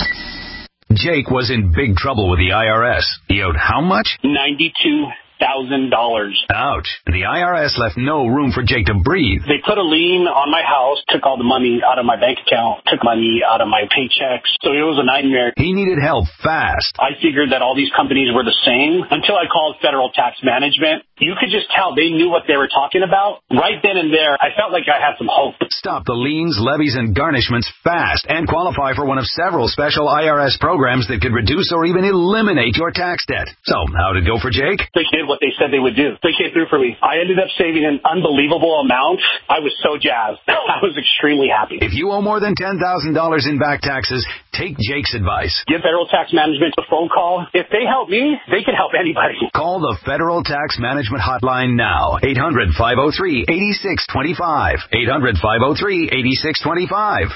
Jake was in big trouble with the IRS. He owed how much? $92,000. Ouch. The IRS left no room for Jake to breathe. They put a lien on my house, took all the money out of my bank account, took money out of my paychecks. So it was a nightmare. He needed help fast. I figured that all these companies were the same until I called Federal Tax Management. You could just tell they knew what they were talking about. Right then and there, I felt like I had some hope. Stop the liens, levies, and garnishments fast and qualify for one of several special IRS programs that could reduce or even eliminate your tax debt. So, how'd it go for Jake? They did what they said they would do. They came through for me. I ended up saving an unbelievable amount. I was so jazzed. I was extremely happy. If you owe more than $10,000 in back taxes, take Jake's advice. Give Federal Tax Management a phone call. If they help me, they can help anybody. Call the Federal Tax Management hotline now. 800-503-8625. 800-503-8625.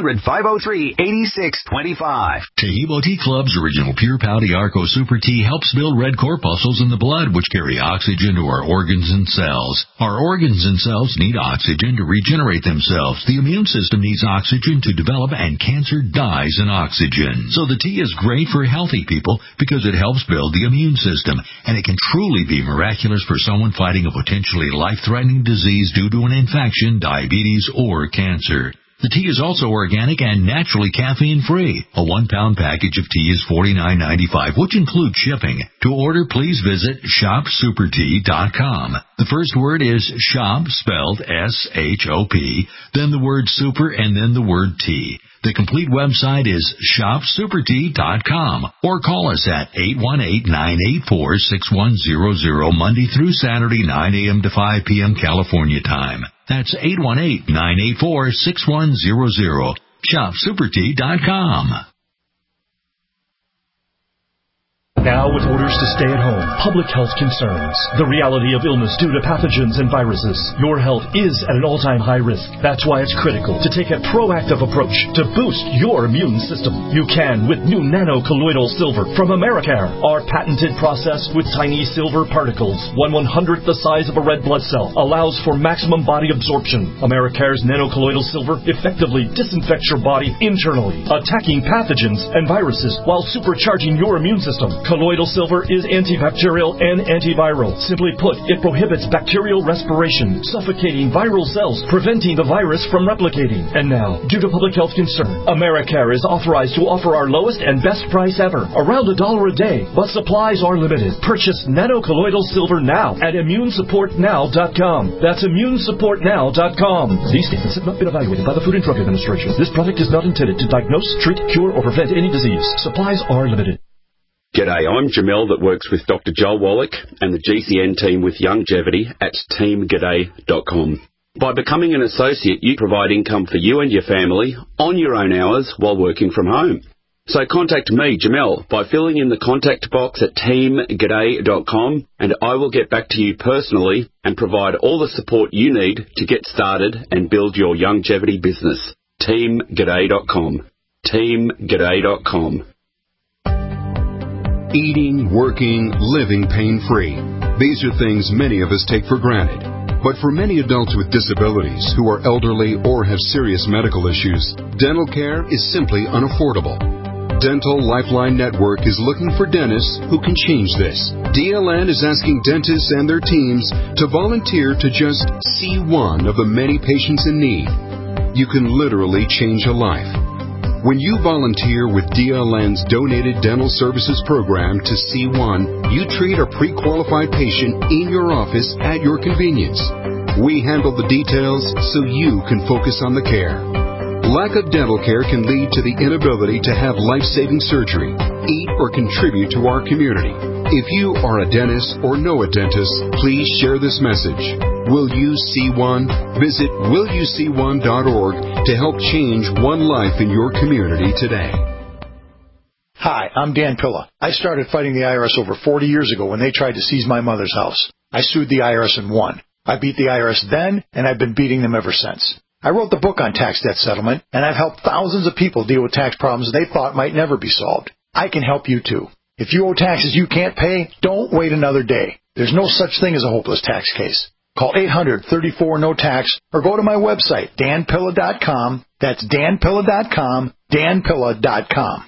800-503-8625. Taheebo Tea Club's original Pure Pau Arco Super Tea helps build red corpuscles in the blood, which carry oxygen to our organs and cells. Our organs and cells need oxygen to regenerate themselves. The immune system needs oxygen to develop, and cancer dies in oxygen. So the tea is great for healthy people because it helps build the immune system, and it can truly be miraculous for someone fighting a potentially life-threatening disease due to an infection, diabetes, or cancer. The tea is also organic and naturally caffeine-free. A 1-pound package of tea is $49.95, which includes shipping. To order, please visit shopsupertea.com. The first word is shop, spelled S-H-O-P, then the word super, and then the word tea. The complete website is shopsupertea.com, or call us at 818-984-6100 Monday through Saturday, 9 a.m. to 5 p.m. California time. That's 818-984-6100. shopsupertea.com. Now, with orders to stay at home, public health concerns, the reality of illness due to pathogens and viruses, your health is at an all-time high risk. That's why it's critical to take a proactive approach to boost your immune system. You can with new nano-colloidal silver from Americare. Our patented process with tiny silver particles, 1/100th the size of a red blood cell, allows for maximum body absorption. Americare's nano-colloidal silver effectively disinfects your body internally, attacking pathogens and viruses while supercharging your immune system. Colloidal silver is antibacterial and antiviral. Simply put, it prohibits bacterial respiration, suffocating viral cells, preventing the virus from replicating. And now, due to public health concern, Americare is authorized to offer our lowest and best price ever, around $1 a day, but supplies are limited. Purchase nano-colloidal silver now at immunesupportnow.com. That's immunesupportnow.com. These statements have not been evaluated by the Food and Drug Administration. This product is not intended to diagnose, treat, cure, or prevent any disease. Supplies are limited. G'day, I'm Jamel that works with Dr. Joel Wallach and the GCN team with Longevity at teamg'day.com. By becoming an associate, you provide income for you and your family on your own hours while working from home. So contact me, Jamel, by filling in the contact box at teamg'day.com, and I will get back to you personally and provide all the support you need to get started and build your longevity business. teamg'day.com. teamg'day.com. Eating, working, living pain-free. These are things many of us take for granted. But for many adults with disabilities who are elderly or have serious medical issues, dental care is simply unaffordable. Dental Lifeline Network is looking for dentists who can change this. DLN is asking dentists and their teams to volunteer to just see one of the many patients in need. You can literally change a life. When you volunteer with DLN's Donated Dental Services Program to C1, you treat a pre-qualified patient in your office at your convenience. We handle the details so you can focus on the care. Lack of dental care can lead to the inability to have life-saving surgery, eat, or contribute to our community. If you are a dentist or know a dentist, please share this message. Will You See One? Visit willyouseeone.org to help change one life in your community today. Hi, I'm Dan Pilla. I started fighting the IRS over 40 years ago when they tried to seize my mother's house. I sued the IRS and won. I beat the IRS then, and I've been beating them ever since. I wrote the book on tax debt settlement, and I've helped thousands of people deal with tax problems they thought might never be solved. I can help you too. If you owe taxes you can't pay, don't wait another day. There's no such thing as a hopeless tax case. Call 800-34-NO-TAX or go to my website, danpilla.com. That's danpilla.com, danpilla.com.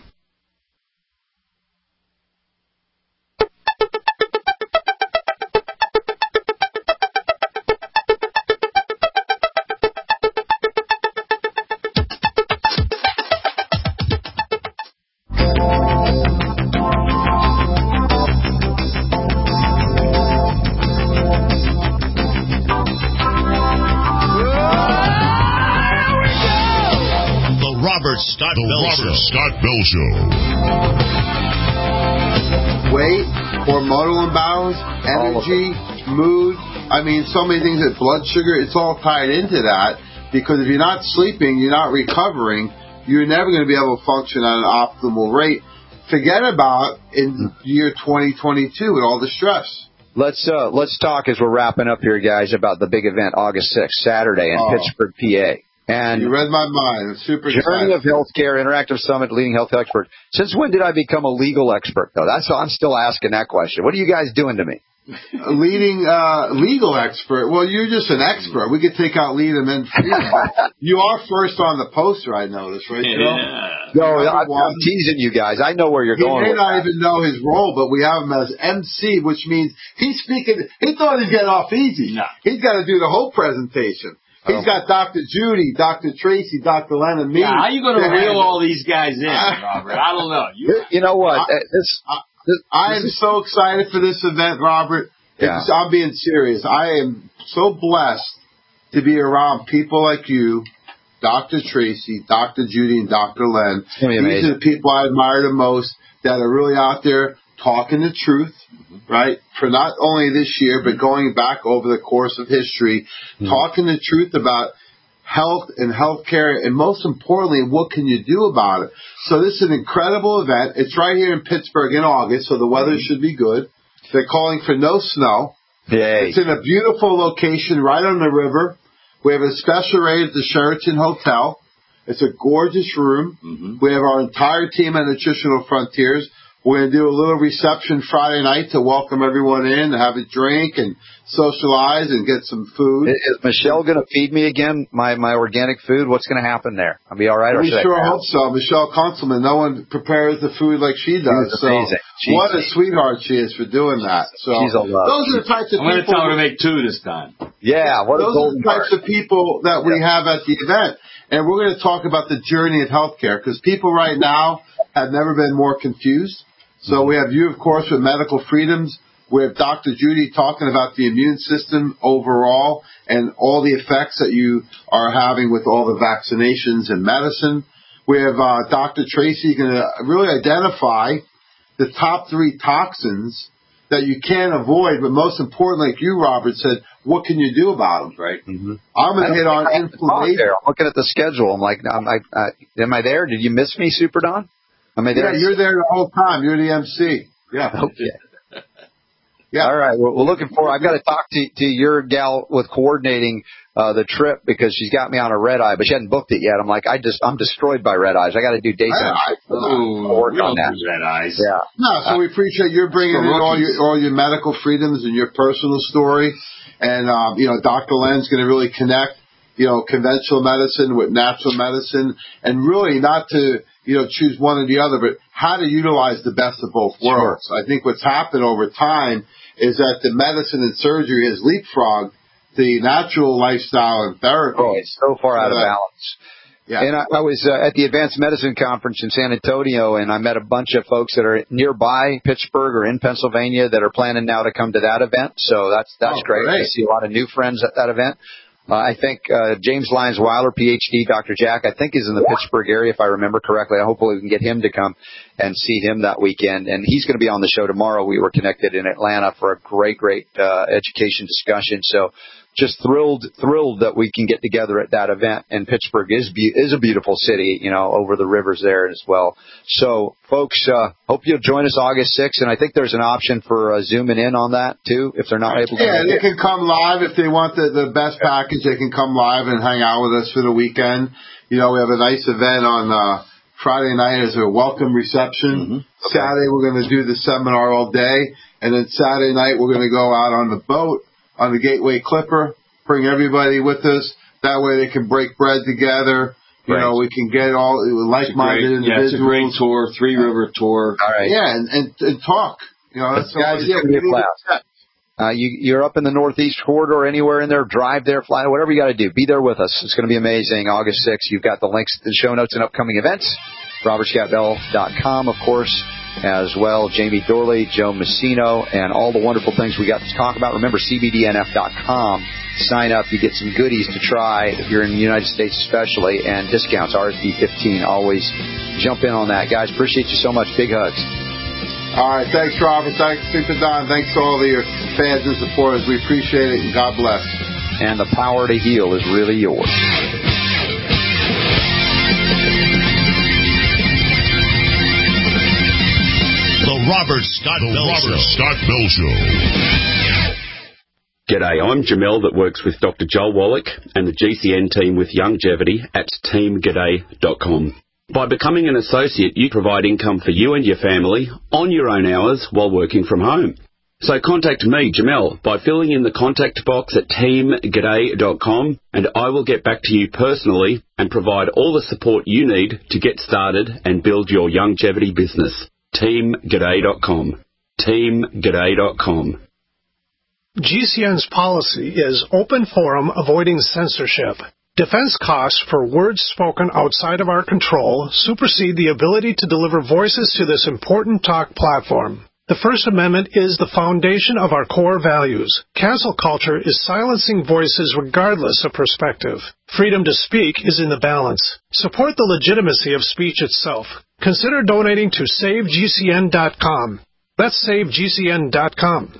Scott Bell Show. Weight, hormonal imbalance, energy, mood. I mean, so many things. That blood sugar, it's all tied into that. Because if you're not sleeping, you're not recovering, you're never going to be able to function at an optimal rate. Forget about in year 2022 with all the stress. Let's talk as we're wrapping up here, guys, about the big event, August 6th, Saturday in Pittsburgh, PA. And you read my mind. I'm super excited. Journey of Healthcare, Interactive Summit, Leading Health Expert. Since when did I become a legal expert, though? I'm still asking that question. What are you guys doing to me? Leading legal expert. Well, you're just an expert. We could take out lead and then freedom. You are first on the poster, I noticed, right? Yeah. No, I'm teasing you guys. I know where you're going. He may not even know his role, but we have him as MC, which means he's speaking. He thought he'd get off easy. No. He's got to do the whole presentation. He's got Dr. Judy, Dr. Tracy, Dr. Len, and me. Yeah, how are you going to reel all these guys in, Robert? I don't know. You know what? I am so excited for this event, Robert. Yeah. I'm being serious. I am so blessed to be around people like you, Dr. Tracy, Dr. Judy, and Dr. Len. These are the people I admire the most that are really out there talking the truth, right? For not only this year, but going back over the course of history, talking the truth about health and healthcare, and most importantly, what can you do about it? So this is an incredible event. It's right here in Pittsburgh in August, so the weather should be good. They're calling for no snow. Yay. It's in a beautiful location right on the river. We have a special rate at the Sheraton Hotel. It's a gorgeous room. We have our entire team at Nutritional Frontiers. We're going to do a little reception Friday night to welcome everyone in, to have a drink and socialize and get some food. Is Michelle going to feed me again, my organic food? What's going to happen there? I'll be all right? We sure hope so. Michelle Conselman, no one prepares the food like she does. She's amazing. What a sweetheart she is for doing that. So she's a love. Those are the types of I'm people. I'm going to tell her to make 2 this time. Yeah. Those are the types of people that we have at the event. And we're going to talk about the journey of healthcare, because people right now have never been more confused. So we have you, of course, with Medical Freedoms. We have Dr. Judy talking about the immune system overall and all the effects that you are having with all the vaccinations and medicine. We have Dr. Tracy going to really identify the top 3 toxins that you can't avoid, but most importantly, like you, Robert, said, what can you do about them? Right. I'm going to hit on inflammation. I'm looking at the schedule. I'm like, am I there? Did you miss me, Super Don? Yeah, you're there the whole time. You're the MC. Yeah. Okay. Yeah. All right. We're looking forward. I've got to talk to your gal with coordinating the trip because she's got me on a red eye, but she hasn't booked it yet. I'm like, I'm destroyed by red eyes. I got to do daytime. Work on that. Red eyes. Yeah. No, so we appreciate you bringing in all your medical freedoms and your personal story. And, Dr. Len's going to really connect, conventional medicine with natural medicine, and really not to, choose one or the other, but how to utilize the best of both worlds. Sure. I think what's happened over time is that the medicine and surgery has leapfrogged the natural lifestyle and therapy. Oh, it's so far out of balance. Yeah. And I was at the Advanced Medicine Conference in San Antonio, and I met a bunch of folks that are nearby Pittsburgh or in Pennsylvania that are planning now to come to that event. So that's great. I see a lot of new friends at that event. I think James Lyons Weiler, PhD, Dr. Jack, I think is in the Pittsburgh area, if I remember correctly. Hopefully we can get him to come and see him that weekend. And he's going to be on the show tomorrow. We were connected in Atlanta for a great education discussion. So just thrilled that we can get together at that event. And Pittsburgh is a beautiful city, over the rivers there as well. So, folks, hope you'll join us August 6th. And I think there's an option for zooming in on that, too, if they're not able to. Yeah, they can come live. If they want the best package, they can come live and hang out with us for the weekend. We have a nice event on Friday night as a welcome reception. Mm-hmm. Saturday, we're going to do the seminar all day. And then Saturday night, we're going to go out on the boat on the Gateway Clipper, bring everybody with us. That way they can break bread together. We can get all like-minded individuals. Yeah, it's a great tour, three-river tour. All right. Yeah, and talk. That's guys, it's going to be a blast. You're up in the Northeast Corridor, anywhere in there, drive there, fly, whatever you got to do. Be there with us. It's going to be amazing. August 6th, you've got the links to the show notes and upcoming events. RobertScottBell.com, of course, as well. Jamie Dorley, Joe Messino, and all the wonderful things we got to talk about. Remember, CBDNF.com. Sign up. You get some goodies to try if you're in the United States especially, and discounts, RSV15. Always jump in on that. Guys, appreciate you so much. Big hugs. All right. Thanks, Robert. Thanks, Super Don. Thanks to all of your fans and supporters. We appreciate it, and God bless. And the power to heal is really yours. Robert Scott Bell Show. G'day, I'm Jamel that works with Dr. Joel Wallach and the GCN team with Longevity at teamg'day.com. By becoming an associate, you provide income for you and your family on your own hours while working from home. So contact me, Jamel, by filling in the contact box at teamg'day.com, and I will get back to you personally and provide all the support you need to get started and build your longevity business. teamg'day.com. teamg'day.com. GCN's policy is open forum, avoiding censorship. Defense costs for words spoken outside of our control supersede the ability to deliver voices to this important talk platform. The First Amendment is the foundation of our core values. Cancel culture is silencing voices regardless of perspective. Freedom to speak is in the balance. Support the legitimacy of speech itself. Consider donating to SaveGCN.com. That's SaveGCN.com.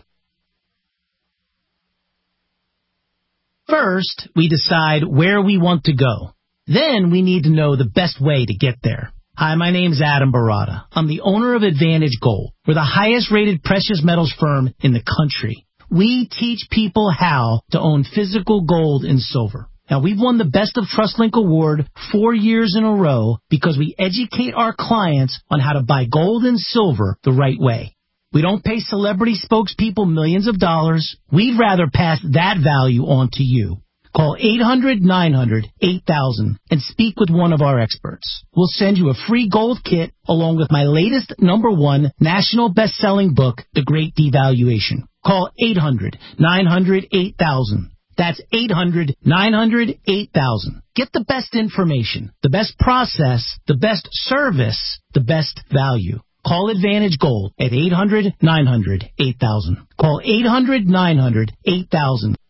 First, we decide where we want to go. Then we need to know the best way to get there. Hi, my name's Adam Barada. I'm the owner of Advantage Gold. We're the highest-rated precious metals firm in the country. We teach people how to own physical gold and silver. Now, we've won the Best of TrustLink Award 4 years in a row because we educate our clients on how to buy gold and silver the right way. We don't pay celebrity spokespeople millions of dollars. We'd rather pass that value on to you. Call 800-900-8000 and speak with one of our experts. We'll send you a free gold kit along with my latest #1 national best-selling book, The Great Devaluation. Call 800-900-8000. That's 800-900-8000. Get the best information, the best process, the best service, the best value. Call Advantage Gold at 800-900-8000. Call 800-900-8000.